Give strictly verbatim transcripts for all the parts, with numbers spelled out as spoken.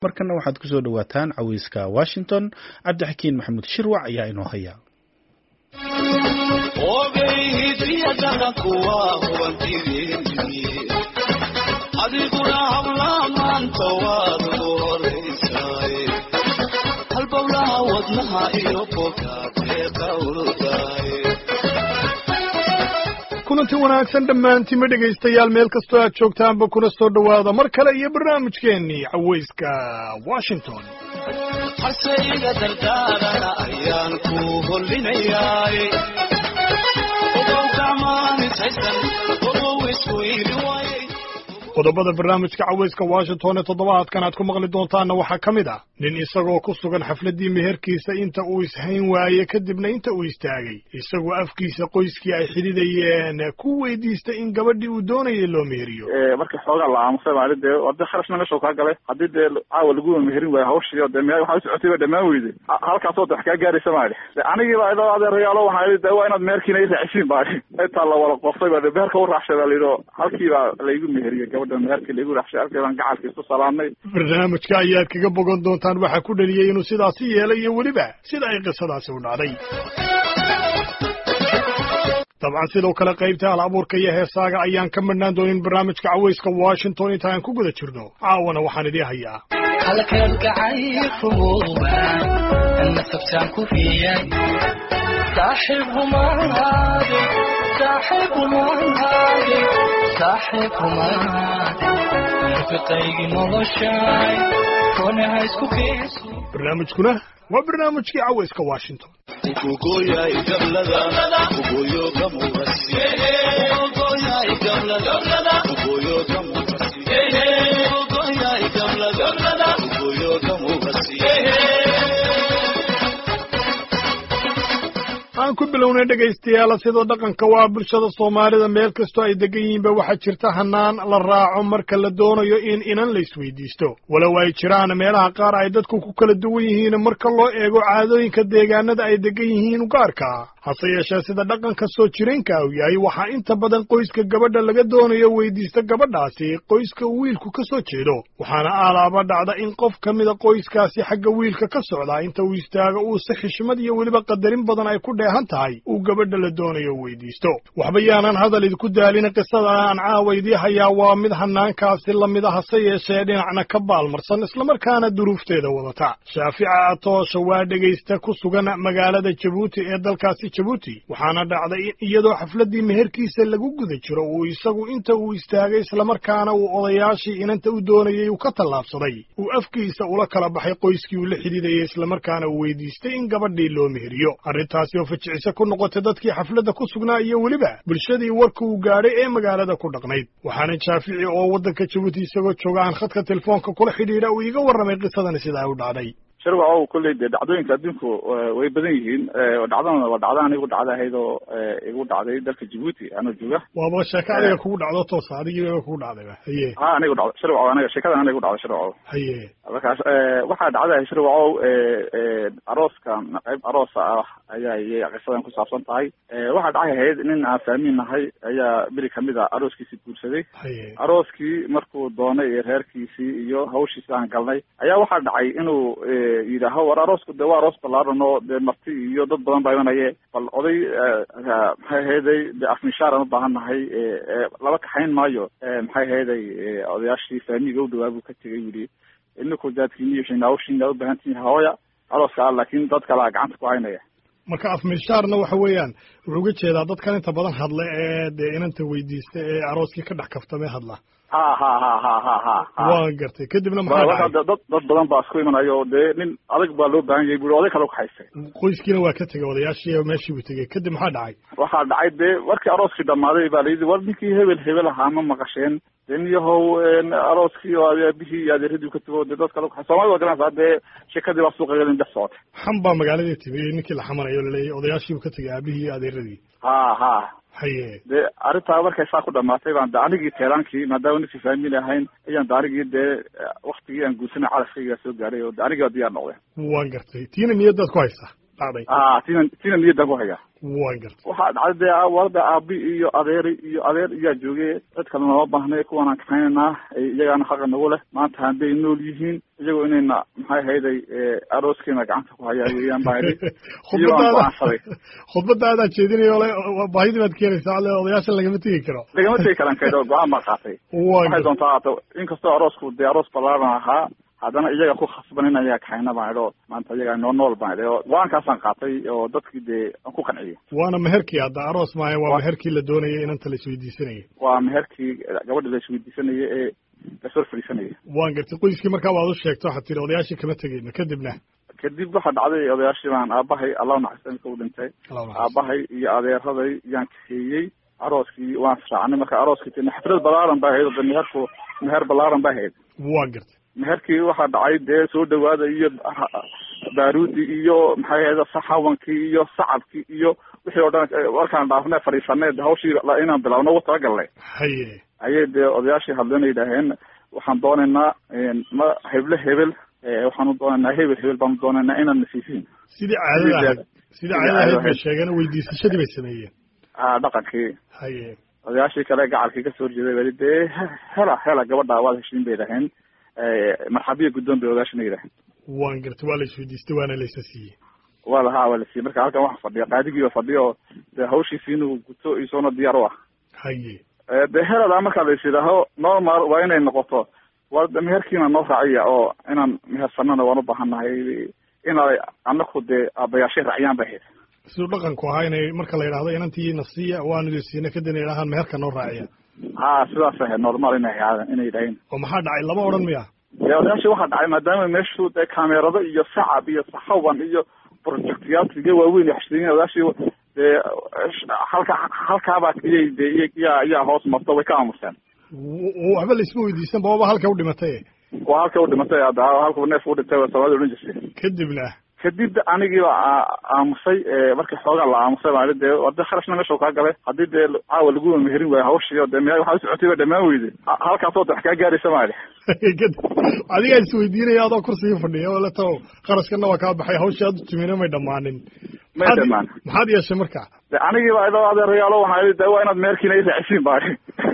markana waxaad ku soo dhawaataan caweyska Washington Cabdixakiin Maxamuud Shirwac ayaa inoo haya kulanti wanaagsan dhammaantiin dhegaystayaal meel kastoo aad joogtaanba kuna soo dhawaada mar kale iyo barnaamijkeennii caweyska Washington xasayga dardaaran ayaan ku holinayaa oo kamaani saysan oo isku ilway qodobada barnaamijka caweyska Washington ee toddobaadkan aad ku maqli doontaan waxa kamid ah nin isagoo ku sugan xafladii meherkiisa inta uu ishayn waayay kadibna inta uu istaagay isagoo afkiisa qoyskii ay xididayeen ku weydiistay in gabadhii uu doonayay loo meheriyo ee markii xoogaa la aamusay maalidee wada kharashna meesha ka galay hadii dee caawa lagu meherin waay hawshii oo dhammaan waxa socotay dhamaan weyday halkaas oo wax ka gaaraysa maali anigii baa idoo adeerayaalo waxaan idin waa inaad meherkiina i raacisiin baari inta la wada qoftay baa meherka u raaxshay lido halkii baa la igu meheriyay meherkii lagu raxshay halkaan gacalkiisu salaamay barnaamijka ayaad kaga bogan doontaan waxa ku dhaliyay inuu sidaasi yeelay iyo weliba sida ay qisadaasi u dhacday طبعا sidoo kale qaybta hal abuurka iyo heesaaga ayaan ka marnaan doonin barnaamijka caweyska Washington inta aan ku guda jirno caawana waxaan idin hayaa halkaan gacayfuuba anna sabtaan ku fiiyay saaxiibuma hadi saaxiibuma hadi saaxiibuma rafqaygi noloshay kuna isku kiisu barnaamijkuna waa barnaamijkii caweyska Washington ugoya igamlada ugoyo kamugasi ugoya igamlada ugoyo kamugasi ugoya igamlada ugoyo kamugasi aan ku bilownay dhagaystayaal sidoo dhaqanka waa bulshada Soomaalida meel kasto ay degan yihiin ba waxa jirta hanaan la raaco marka la doonayo in inan la isweydiisto walaw ay jiraan meelaha qaar ay dadku ku kala duwan yihiin marka loo eego caadooyinka deegaanada ay degan yihiin u gaarka hase yeeshee sida dhaqanka soo jireenka uu yahay waxa inta badan qoyska gabadha laga doonayo weydiista gabadhaasi qoyska wiilku ka soo jeedo waxaana aalaaba dhacda in qof kamida qoyskaasi xagga wiilka ka socda inta uu istaago uu si xishmad iyo weliba qadarin badan ay ku tahay uu gabadha la doonayo weydiisto waxba yaanan hadal idinku daalin qisada aan caawaydii hayaa waa mid hanaankaasi lamid ah hase yeeshee dhinacna ka baalmarsan isla markaana duruufteeda wadata shaafica atoosha waa dhegaysta ku sugan magaalada Jabuuti ee dalkaasi Jabuuti waxaana dhacday in iyadoo xafladii meherkiisa lagu guda jiro uu isagu inta uu istaagay isla markaana uu odayaashii inanta u doonayay uu ka tallaabsaday uu afkiisa ula kala baxay qoyskii uu la xididayay isla markaana uu weydiistay in gabadhii loo meheriyo arrintaasi oo ficisa ku noqotay dadkii xafladda ku sugnaa iyo weliba bulshadii warka uu gaadhay ee magaalada ku dhaqnayd waxaana Shaafici oo wadanka Jabuuti isagoo jooga aan khadka telefoonka kula xidhiidha uu iga warramay qisadan sida ay u dhacday shirwa oo kulay dhacdooyinka adduunku way badan yihiin dhacdana waa dhacdaan anigu dhacdahayd oo igu dhacday dalka Jabuuti ana jooga waaba sheeko adiga kugu dhacdo toos adiga kugu dhacday haye ha anigu dhacday shirwa aniga sheekada anigu dhacday shirwa haye markaas waxa dhacday shirwa arooska qayb aroos ah ayaa ay qisadan ku saabsan tahay waxa dhacayd nin aan fahminahay ayaa biri kamida arooskiisa guursaday arooskii markuu doonay reerkiisii iyo hawshiisa aan galnay ayaa waxa dhacay inuu yidhaaho war aroosku de waa aroos ballaaran oo dee marti iyo dad badan baa imanaye bal oday maxay hayday de afmishaaraan u baahan nahay laba kaxayn maayo maxay hayday odayaashii faamiga u dhawaa buu ka tegay yidhi ininku daadkiini iyo shinaawshiina u baahan tihiin hooya arooska ah laakiin dad kale gacanta ku haynaya marka afmishaarna waxa weeyaan wuxuu uga jeedaa dadkan inta badan hadla ee dee inanta weydiista ee arooskii ka dhex kaftamee hadla ha ha ha ha ha ha waan gartay kadibna maxaa dad dad badan baa isku imanayo dee nin adag baa loo baahan yahay buu oday kale ku haystay qoyskiina waa ka tegay odayaashii meeshii buu tegay kadib maxaa dhacay waxaa dhacay dee markii arooskii dhammaaday baa layidhi war ninkii hebel hebel ahaa ma maqasheen den yahow arooskii oo aabihii iyo adeeradii ka tago dee dad kale ku Soomaalida waa garanaysaa dee sheekadii baa suuqa galin dhex socotay xam baa magaaladii tibay ninkii la xamanayo laleeyahay odayaashii buu ka tegay aabihii iyo adeeradii ha ha haye dee arrintaa markay saa ku dhamaatay baan de anigii teelaankii maadaama ninkii faamili ahayn ayaan de anigii dee waktigii aan guursanay calafkaygaa soo gaadhay oo de anigii waa diyaar noqday waan gartay tiina niyadaad ku haysaa qaaday ah tina tina niyada ku haya waan gartay waxa dhacday warda aabi iyo adeer iyo adeer iyo joogay dad kale ma baahnay kuwan ka xaynaa iyagana xaq nagu leh maanta haday nool yihiin iyagoo inayna maxay hayday arooskina gacanta ku hayaan baayay khudbadaada khudbadaada jeedinayo baahidi baad keenaysaa odayaasha lagama tagi karo lagama tagi karan kaydo go'aan ma qaatay waxay doontaa in kastoo aroosku de aroos balaaran ahaa haddana iyaga ku khasban in ayaa kaxayna baan idho maanta iyaga noo nool baan idho go-aankaasaan qaatay oo dadkii dee aan ku qanciyay waana meherkii hadda aroos maayo waa meherkii la doonayay inanta la isweydiisanayay waa meherkii gabadha la isweydiisanayay ee lasoo fadhiisanayay waan gartay qoyskii markaa waad u sheegto waxaad tiri odayaashii kama tegeyno kadibna kadib waxaa dhacday odayaashii baan aabahay allah naxariista u dhintay aabahay iyo adeeraday yaan kaxeeyey arooskii waan israacnay marka arooskii tina xaflad balaaran baa ahayd oo meherku meher balaaran baa ahayd waan gartay meherkii waxaa dhacay dee soo dhawaada iyo baaruudi iyo maxay ahayd saxawankii iyo sacabkii iyo wixii oo dhan warkaan dhaafnay fadhiisanay hawshii inaan bilaabno ugu talagalnay haye ayay dee odayaashii hadlana yidhaaheen waxaan doonaynaa ma heble hebel waxaanu doonaynaa hebel hebel baanu doonaynaa inaan nasiisiin sidii caadada ahayd sidii caadada ahayd bay sheegeen weydiisashadii bay sameeyeen ah dhaqankii haye odayaashii kale gacalkii kasoo horjeeday bali dee hela hela gabadha waad heshiin bay dhaheen marxabiya guddoon bay odaashana yidhaaheen waan gartay waa la isweydiistay waana la isa siiyey waa lahaa waa la siiyey marka halkan waxa fadhiya qaadigii ba fadhiya oo dee hawshiisi inuu guto isoona diyaar u ah haye dee heladaa markaa la is yidhaaho normal waa inay noqoto waa meherkiina noo raaciya oo inaan mehersanana waan u baahannahay inay anaku dee aabayaashay raaciyaan bay ahayd siduu dhaqanku ahaa inay marka la yidhaahdo inantii nasiya waanu idin siina kadibna yidhahaan meherka noo raaciya ha sidaas ahayd normal inay ahaadeen inay yidhaaheen oo maxaa dhacay lama odhan miya dee odayaashii waxaa dhacay maadaama meeshu dee kaamerado iyo sacab iyo saxawan iyo projectyaadkiga waaweyn iyo xashiriin odayaashii dee halka halkaabaa iyay dee iyaa iyaa hoos marto way ka aamuseen waxba la isma weydiisan baba halka u dhimatay waa halka u dhimatay hadda halka neef u dhintay waa sabaad odhan jirtay kadibna kadib anigii baa aamusay markii xoogaa la aamusay baa dee hadii kharashna meesha kaa galay haddii dee caawa lagu meherin waayo hawshii dee me waxaa usocotay ba dhamaan weyday halkaasoo wax kaa gaaraysa maali adigaa isweydiinaya adoo kursigii fadhiya oo le taw kharashkana waa kaa baxay hawshii aad u timina may dhammaanin may dhamaan maxaad yeeshay marka de anigii baa idoo adeerayaalo waxaa de waa inaad meherkiina i raacisiin baari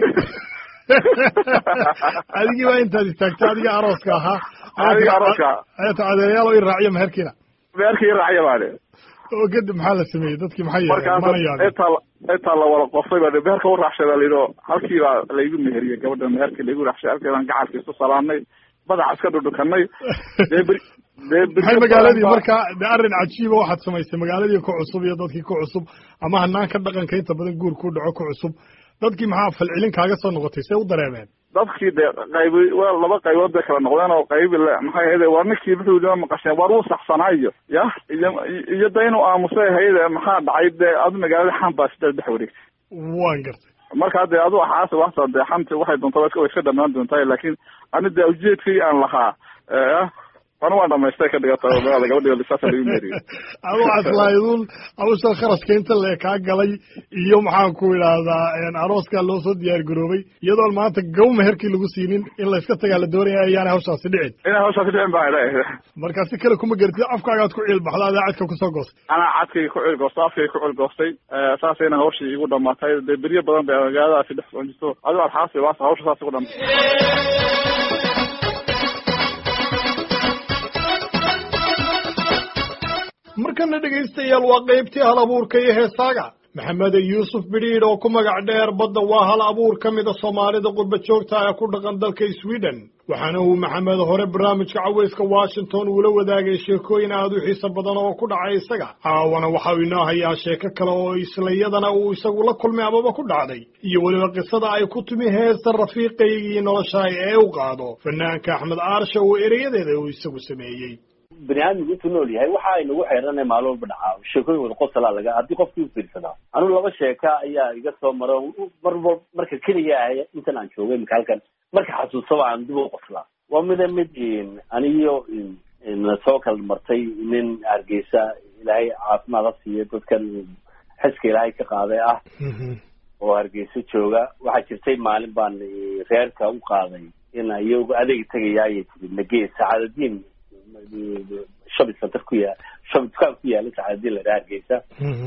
adigii baa intaad istaagtay adiga arooska ahaa adiga arooska ayata adeerayaal oo i raaciya meherkiina meherkii i raaciya baari oo kadib maxaa la sameeyey dadkii maxay yeeleen mana yaabin intaa intaa la wada qofay baa meherka u raacshay baa layidhi halkii baa laygu meheriyey gabadha meherkii laygu raacshay halkii baan gacalkii isu salaamnay madaxa iska dhudhukanay maxay magaaladii marka de arrin cajiiba waxaad samaysay magaaladii ku cusub iyo dadkii ku cusub ama hanaanka dhaqanka inta badan guur ku dhaco ku cusub dadkii maxaa falcelin kaaga soo noqotay see u dareemeen dadkii dee qaybi waa laba qaybood bay kala noqdeen oo qaybi maxay ahayd war ninkii wuxuu yidhi maqasheen war wuu saxsanaayo ya iyo iyo da inuu aamusay ahayd maxaa dhacay dee adu magaalada xan baa sidaad dhex wareegtay waan gartay markaa dee adu axaasi waxta dee xanti waxay doontaa way iska dhamaan doontaa laakiin ani dee ujeedkii aan lahaa anu waan dhamaystay ka dhigata magaalada gabadhi lisaasa lagu meeriyo adu aslaydun hawsha kharashka inta le kaa galay iyo maxaan ku idhaahdaa arooskaa loo soo diyaar garoobay iyadoon maanta gaw meherkii lagu siinin in layska tagaa la doonaya ayaanay hawshaasi dhicin inay hawshaasi dhicin baa marka si kale kuma garatid afkaagaad ku ciilbaxda adaa cadka kusoo goostay anaa cadkayga ku ciilgoostay afkayga ku ciilgoostay saasayna hawshii igu dhamaatay dee beryo badan bay magaaladaasi dhex socon jirto adigo alxaasi waas hawsha saas igu dhamatay markana dhegaystayaal waa qaybtii hal abuurka iyo heesaaga maxamed yuusuf bidhiidh oo ku magac dheer badda waa hal abuur ka mida soomaalida qurba joogta ee ku dhaqan dalka sweden waxaana uu maxamed hore barnaamijka caweyska washington uula wadaagay sheekooyin aad u xiiso badan oo ku dhacay isaga caawana waxa uu inoo hayaa sheeko kale oo islayadana uu isagu la kulmay amaba ku dhacday iyo weliba qisada ay ku timi heesta rafiiqaygii noloshaay ee u qaado fanaanka axmed aarsha oo ereyadeeda uu isagu sameeyey bani aadmigu intuu nool yahay waxa ay nagu xeeranay maalin walba dhacaa sheekooyin wada qosalaa laga haddii qofkii u fiirsadaa anigu laba sheeka ayaa iga soo maro marba marka keliya ah intan aan joogay imika halkan marka xasuusaba aan dib u qoslaa waa mida mid aniyo na soo kala martay nin hargeysa ilaahay caafimaad ha siiyo dadkan xiska ilaahay ka qaaday ah oo hargeysa jooga waxaa jirtay maalin baan reerka u qaaday in iyagu adeeg tagayaa ayay tiri nagee sacaadadiin shopping center ku yaal dukaan ku yaala saxaadii la hargeysa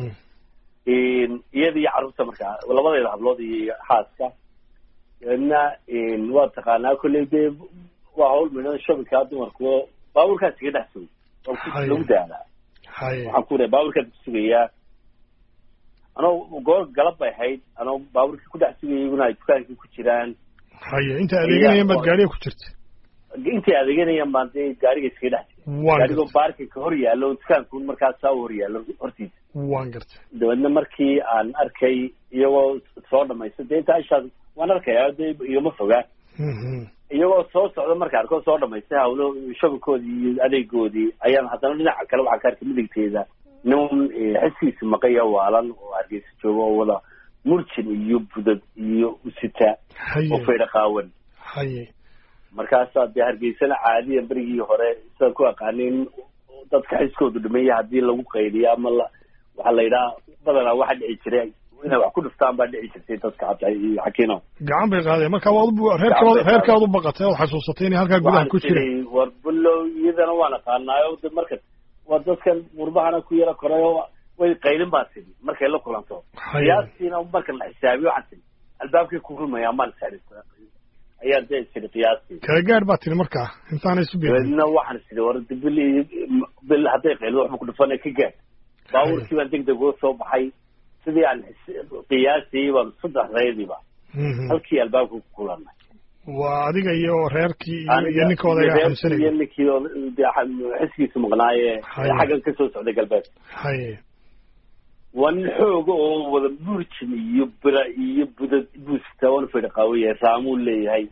iyadii carruurta markaa labadeeda hablood iyo xaaska na waa taqaanaa kolley dee waa hawl midhan shabika dumarku baabuurkaas iga dhex sugay oo lagu daalaa waxaan ku leeyahay baabuurkaas ku sugayaa anoo goor galab bay ahayd anoo baabuurkii ku dhex sugayay iguna ay dukaankii ku jiraan haye inta adeeganayaan baad gaariga ku jirta intay adeeganayaan baan dee gaariga iskaga dhex jiray gaarigoo baarkinka hor yaallo dukaanku markaas saa hor yaallo hortiisa waan gartay dabeedna markii aan arkay iyagoo soo dhamaysta dee inta ishaas waan arkayaa dee igama fogaa iyagoo soo socda marka arkoo soo dhamaystay hawlo shabikoodii iyo adeegoodii ayaan haddana dhinaca kale waxaan ka arkay midigteeda nin xisiisi maqaya waalan oo hargeysa jooga oo wada murjin iyo budad iyo usita oo faydha qaawan haye markaasaa dee hargeysana caadiyan berigii hore sidaan ku aqaanin dadka xiskoodu dhimaya haddii lagu qaydiyo ama la waxaa la yidhaha badanaa waxa dhici jiray inay wax ku dhiftaan baa dhici jirtay dadka cabta iyo xakiino gacan bay qaadeen marka waad reerkaad reerkaad u baqatay oo xasuusatay inay halkaa gudaha ku jireen war bulow iyadana waan aqaanaayo de marka waa dadkan murbahana ku yara korayo way qaylin baa tiri markay la kulanto qiyaastiina marka la xisaabiyo waxaan tiri albaabkay ku rumayaa maan saarista ayaa dee tiri qiyaastii kala gaar baa tiri markaa intaanay isu biirin na waxaan tiri war bil bil hadday qaylo wax ma ku dhufana ka gaar baabuurkii baan deg deg uga soo baxay sidii aan qiyaastii baan saddexdeediiba halkii albaabka ku kulanay waa adiga iyo reerkii iyo ninkooda ayaa xamsanaya iyo ninkii oo xiskiisu maqnaaye xaggan ka soo socday galbeed haye waa nin xooga oo wada burjin iyo bira iyo budad buusta waana faydha qaawaya raamuu leeyahay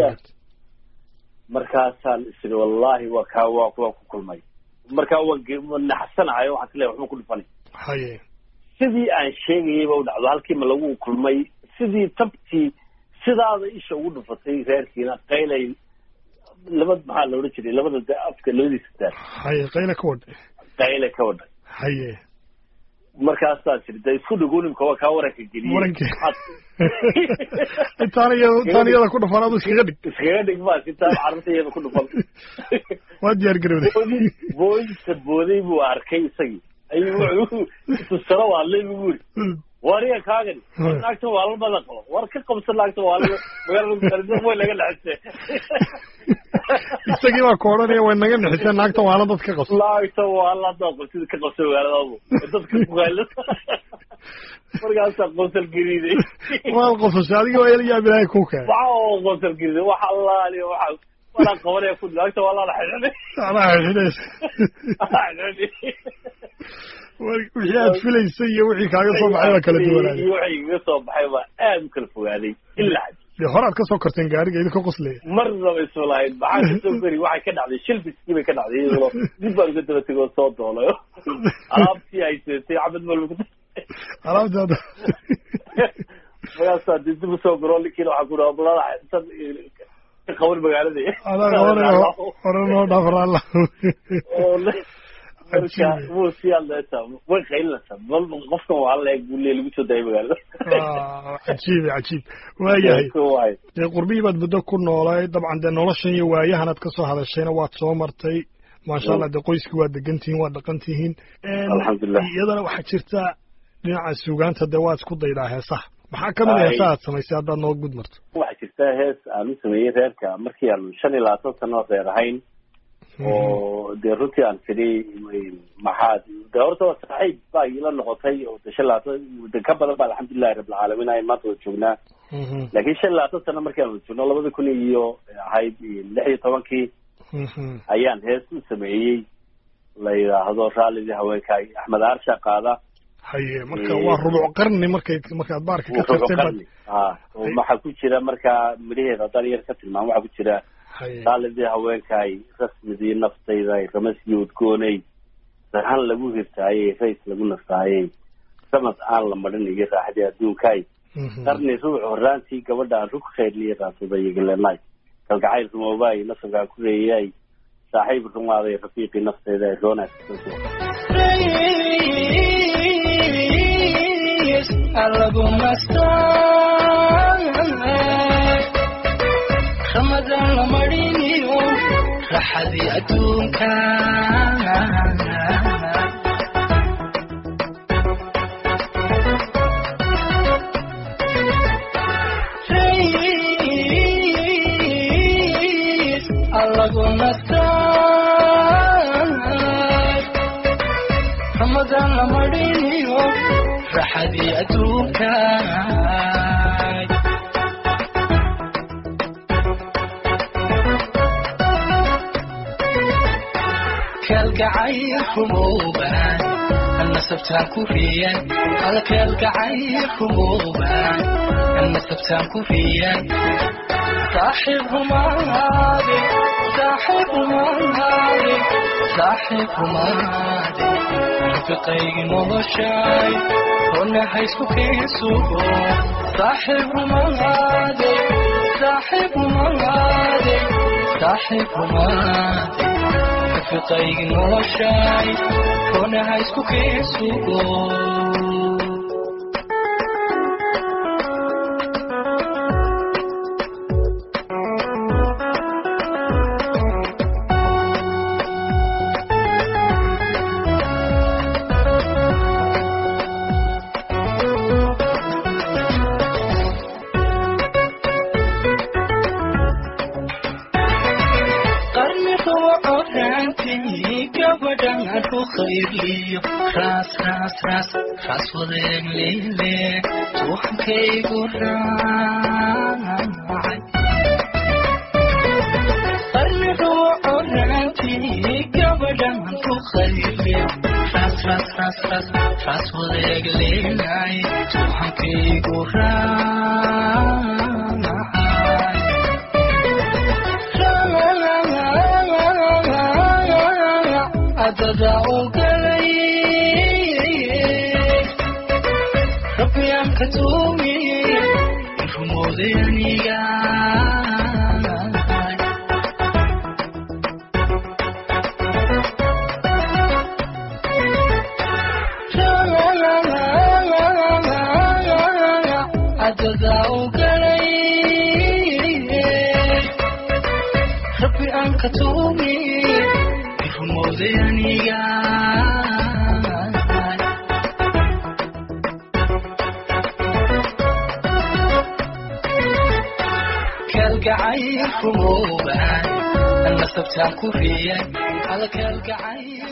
markaasaan isiri wallahi waa kaa waa waa ku kulmay markaa waan naxsanahay waxaan ka leeyahay waxma ku dhufanay haye sidii aan sheegayayba u dhacdo halkii ma lagu kulmay sidii tabtii sidaada isha ugu dhufatay reerkiina qaylay laba maxaa la odhan jiray labada de afka labadiisa daar haye qayla ka wadhay qayle ka wadhay haye markaasaa jiri de isku dhagoonimka waa kaa waranka geliyey waranka intaana iyada intaana iyada ku dhufan adu iskaga dhig iskaga dhig baas intaan carruurta iyada ku dhufan waa diyaar garowday boodisa booday buu arkay isagii ayuu tusalo waadlay buu yiri wariga kaagani naagta waa la badan qabo war ka qabsan naagta waa la magaalada way laga dhaxsay isagii baa ku odhanaya way naga dhixiseen naagta waa la dadka qabsan naagta waa la dadka sida ka qabsan magaalada dadka ku qaylo markaasaa qosol gariiday waa qososha adiga waa ila yaab ilaahay ku keen waa qosol gariiday waxa allah ali waxa wala qabanaya ku naagta waa la xidhay ana xidhay wixii aad filaysay iyo wixii kaaga soo baxay baa kala duwanaaday iyo wixii iga soo baxay baa aad u kala fogaaday ilaa dee horaad ka soo korteen gaariga idinka qoslaya marnaba isma lahayn maxaa ka soo gari waxay ka dhacday shilbiskii bay ka dhacday iyadoo dib baan uga daba tegoo soo doolayo alaabtii ay seetay cabad malba alaabtaada markaasaa dib dib usoo garo linkiina waxaa ku dhaha balada ka qaban magaalada adaa qabanaya hore noo dhaafaraala marka wuu sii hadlaysaa way qaylinaysaa bal qofkan waa la eeg buu leey lagu soo daayay magaalada cajiib cajiib waayahay dee qurbihii baad muddo ku noolay dabcan dee noloshan iyo waayahanaad ka soo hadashayna waad soo martay maasha allah dee qoyskii waad degan tihiin waad dhaqan tihiin alxamdulilah iyadana waxaa jirta dhinaca suugaanta dee waad isku daydaa heesaha maxaa kamid a heesaha aad samaysay haddaad noo gud marto waxaa jirta hees aan u sameeyey reerka markii aan shan iyo labaatan sano reer ahayn oo dee runtii aan tidhi maxaad de horta waa saaxiib baa ila noqotay oo de shan labaatan de ka badan ba alxamdulilahi rabbilcaalamiin ay maanta wada joognaa laakiin shan labaatan sano markii aan wada joogno labada kun iyo ahayd lix iyo tobankii ayaan hees u sameeyey la yidhaahdo raallidii haweenkaay axmed aarsha qaada haye marka waa rubuc qarni markay markaad baarka ka tagtay a waxaa ku jira markaa midhaheeda haddaan yar ka tilmaamo waxaa ku jira raalidii haweenkaay rasmidii naftayda ramasii udgoonay sarhan lagu hirtaayey rays lagu nastaayey samad aan la marin iyo raaxdii adduunkaay qarni ruux horaantii gabadha aan rug khayrliya raasada iyogalenay kalgacayl rumoobaay nasabkaan ku reeyay saaxiib rumaaday rafiiqii naftayda ay roonaas رمضان لمرينيو رحدي أدونك ودان لمرينيو رحدي أدوكاي كالقعير خموبان أنا سبتان كوفيان على كالقعير خموبان أنا سبتان كوفيان صاحبهما هادي صاحبهما هادي صاحبهما هادي رفقي نوشاي هنا حيسو كيسو صاحبهما هادي صاحبهما هادي صاحبهما هادي رفقي نوشاي هنا حيسو كيسو خير لي راس راس راس راس ودين ليلي توحن كي قران قرنه عرانتي قبلا انتو خير لي راس راس راس راس راس ودين ليلي توحن كي قران أتدعوك لي ربي أنك تومي فموذي أنيقاي أتدعوك لي ربي أنك تومي كالقعير خموبان أنا سبتان كوفيان على كالقعير